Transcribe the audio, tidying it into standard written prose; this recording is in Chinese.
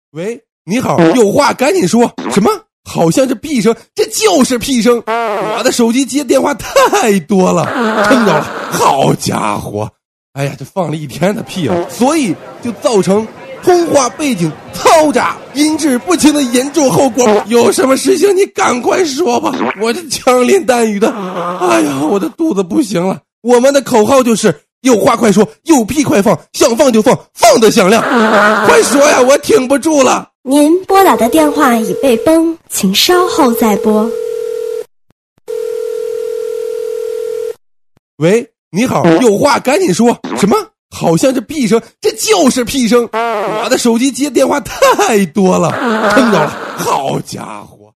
喂，你好，有话赶紧说。什么？好像是屁声，这就是屁声。我的手机接电话太多了，撑着了。好家伙，哎呀，这放了一天的屁了，所以就造成通话背景嘈杂、音质不清的严重后果。有什么事情你赶快说吧，我这枪林弹雨的，哎呀，我的肚子不行了。我们的口号就是有话快说，有屁快放，想放就放，放得响亮。快说呀，我挺不住了。 您拨打的电话已被崩，请稍后再拨。 喂，你好，有话赶紧说。什么？好像是屁声，这就是屁声。我的手机接电话太多了，撑着了。好家伙。